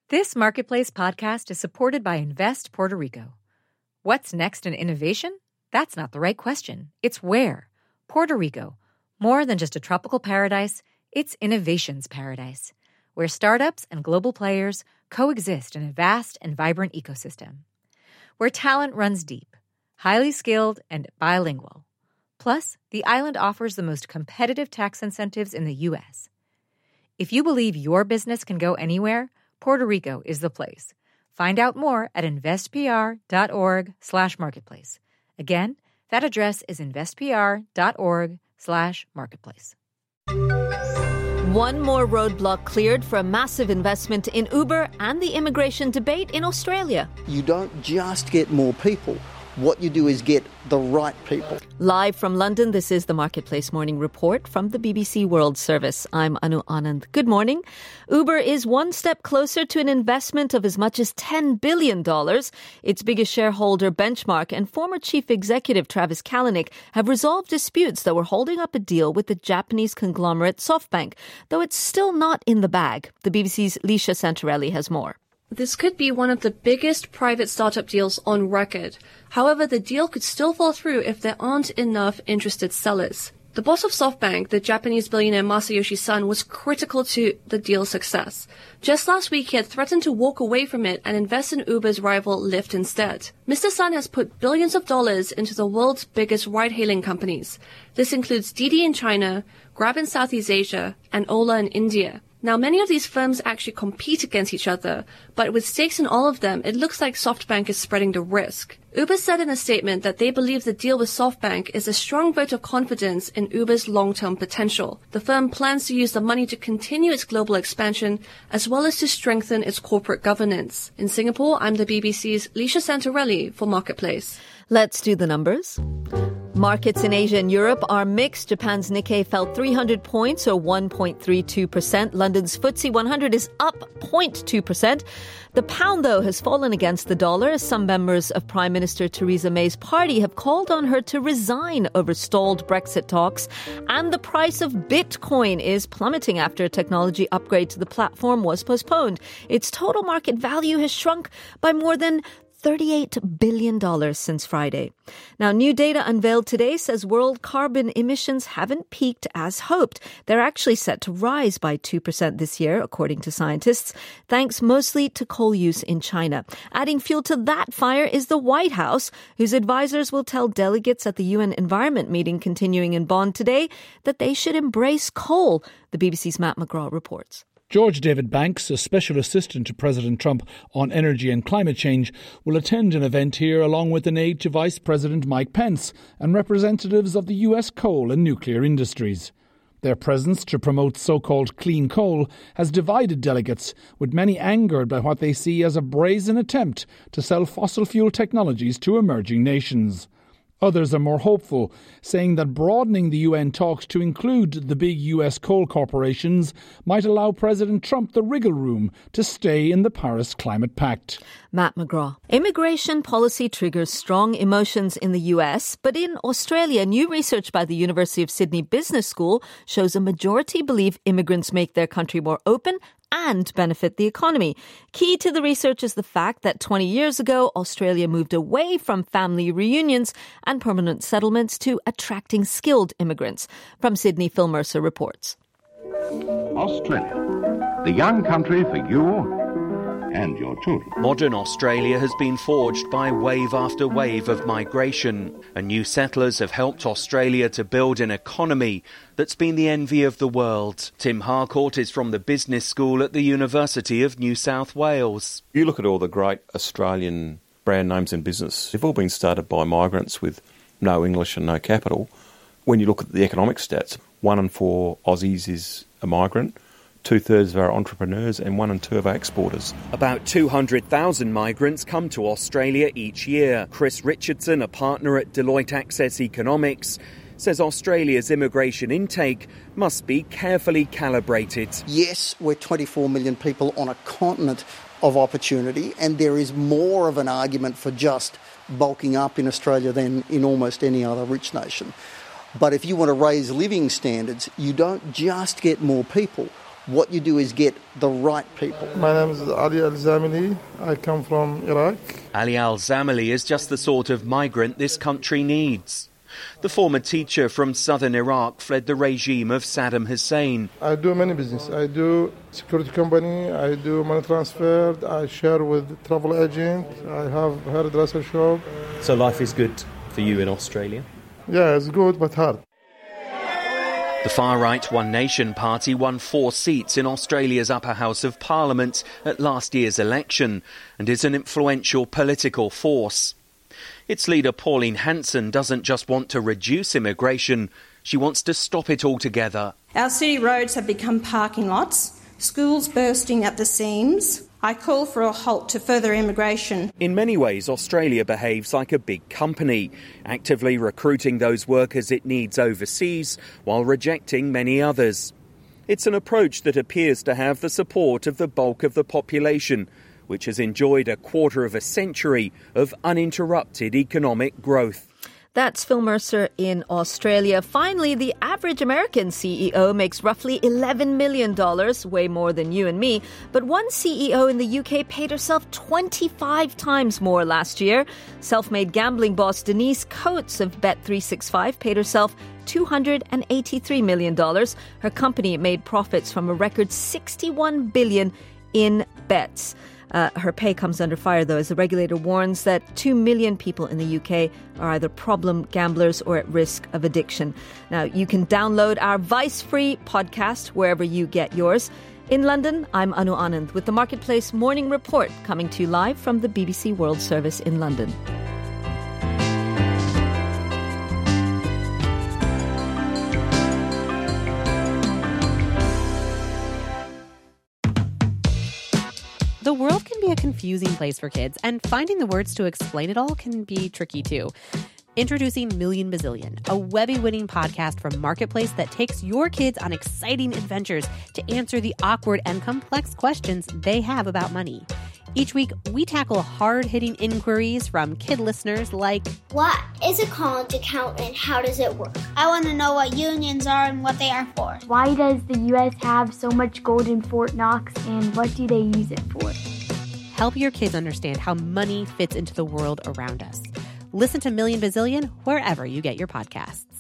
This Marketplace podcast is supported by Invest Puerto Rico. What's next in innovation? That's not the right question. It's where. Puerto Rico. More than just a tropical paradise, it's innovation's paradise, where startups and global players coexist in a vast and vibrant ecosystem. Where talent runs deep, highly skilled, and bilingual. Plus, the island offers the most competitive tax incentives in the U.S. If you believe your business can go anywhere, Puerto Rico is the place. Find out more at investpr.org/marketplace. Again, that address is investpr.org/marketplace. One more roadblock cleared for a massive investment in Uber and the immigration debate in Australia. You don't just get more people. What you do is get the right people. Live from London, this is the Marketplace Morning Report from the BBC World Service. I'm Anu Anand. Good morning. Uber is one step closer to an investment of as much as $10 billion. Its biggest shareholder, Benchmark, and former chief executive Travis Kalanick have resolved disputes that were holding up a deal with the Japanese conglomerate SoftBank, though it's still not in the bag. The BBC's Leisha Santarelli has more. This could be one of the biggest private startup deals on record. However, the deal could still fall through if there aren't enough interested sellers. The boss of SoftBank, the Japanese billionaire Masayoshi Son, was critical to the deal's success. Just last week, he had threatened to walk away from it and invest in Uber's rival Lyft instead. Mr. Son has put billions of dollars into the world's biggest ride-hailing companies. This includes Didi in China, Grab in Southeast Asia, and Ola in India. Now, many of these firms actually compete against each other, but with stakes in all of them, it looks like SoftBank is spreading the risk. Uber said in a statement that they believe the deal with SoftBank is a strong vote of confidence in Uber's long-term potential. The firm plans to use the money to continue its global expansion, as well as to strengthen its corporate governance. In Singapore, I'm the BBC's Leisha Santarelli for Marketplace. Let's do the numbers. Markets in Asia and Europe are mixed. Japan's Nikkei fell 300 points, or 1.32%. London's FTSE 100 is up 0.2%. The pound, though, has fallen against the dollar as some members of Prime Minister Theresa May's party have called on her to resign over stalled Brexit talks. And the price of Bitcoin is plummeting after a technology upgrade to the platform was postponed. Its total market value has shrunk by more than $38 billion since Friday. Now, new data unveiled today says world carbon emissions haven't peaked as hoped. They're actually set to rise by 2% this year, according to scientists, thanks mostly to coal use in China. Adding fuel to that fire is the White House, whose advisors will tell delegates at the UN Environment meeting continuing in Bonn today that they should embrace coal. The BBC's Matt McGraw reports. George David Banks, a special assistant to President Trump on energy and climate change, will attend an event here along with an aide to Vice President Mike Pence and representatives of the US coal and nuclear industries. Their presence to promote so-called clean coal has divided delegates, with many angered by what they see as a brazen attempt to sell fossil fuel technologies to emerging nations. Others are more hopeful, saying that broadening the UN talks to include the big US coal corporations might allow President Trump the wriggle room to stay in the Paris Climate Pact. Matt McGraw. Immigration policy triggers strong emotions in the US, but in Australia, new research by the University of Sydney Business School shows a majority believe immigrants make their country more open and benefit the economy. Key to the research is the fact that 20 years ago, Australia moved away from family reunions and permanent settlements to attracting skilled immigrants. From Sydney, Phil Mercer reports. Australia, the young country for you and your children. Modern Australia has been forged by wave after wave of migration, and new settlers have helped Australia to build an economy that's been the envy of the world. Tim Harcourt is from the business school at the University of New South Wales. You look at all the great Australian brand names in business, they've all been started by migrants with no English and no capital. When you look at the economic stats, 1 in 4 Aussies is a migrant. 2/3 of our entrepreneurs and 1 in 2 of our exporters. About 200,000 migrants come to Australia each year. Chris Richardson, a partner at Deloitte Access Economics, says Australia's immigration intake must be carefully calibrated. Yes, we're 24 million people on a continent of opportunity, and there is more of an argument for just bulking up in Australia than in almost any other rich nation. But if you want to raise living standards, you don't just get more people. What you do is get the right people. My name is Ali Al-Zamili. I come from Iraq. Ali Al-Zamili is just the sort of migrant this country needs. The former teacher from southern Iraq fled the regime of Saddam Hussein. I do many business. I do security company, I do money transfer, I share with travel agent, I have hairdresser shop. So life is good for you in Australia? Yeah, it's good but hard. The far-right One Nation party won 4 seats in Australia's upper house of Parliament at last year's election and is an influential political force. Its leader Pauline Hanson doesn't just want to reduce immigration, she wants to stop it altogether. Our city roads have become parking lots, schools bursting at the seams. I call for a halt to further immigration. In many ways, Australia behaves like a big company, actively recruiting those workers it needs overseas while rejecting many others. It's an approach that appears to have the support of the bulk of the population, which has enjoyed a quarter of a century of uninterrupted economic growth. That's Phil Mercer in Australia. Finally, the average American CEO makes roughly $11 million, way more than you and me. But one CEO in the UK paid herself 25 times more last year. Self-made gambling boss Denise Coates of Bet365 paid herself $283 million. Her company made profits from a record $61 billion in bets. Her pay comes under fire, though, as the regulator warns that 2 million people in the UK are either problem gamblers or at risk of addiction. Now, you can download our Vice-free podcast wherever you get yours. In London, I'm Anu Anand with the Marketplace Morning Report coming to you live from the BBC World Service in London. The world can be a confusing place for kids, and finding the words to explain it all can be tricky too. Introducing Million Bazillion, a Webby-winning podcast from Marketplace that takes your kids on exciting adventures to answer the awkward and complex questions they have about money. Each week, we tackle hard-hitting inquiries from kid listeners like, what is a college account and how does it work? I want to know what unions are and what they are for. Why does the U.S. have so much gold in Fort Knox and what do they use it for? Help your kids understand how money fits into the world around us. Listen to Million Bazillion wherever you get your podcasts.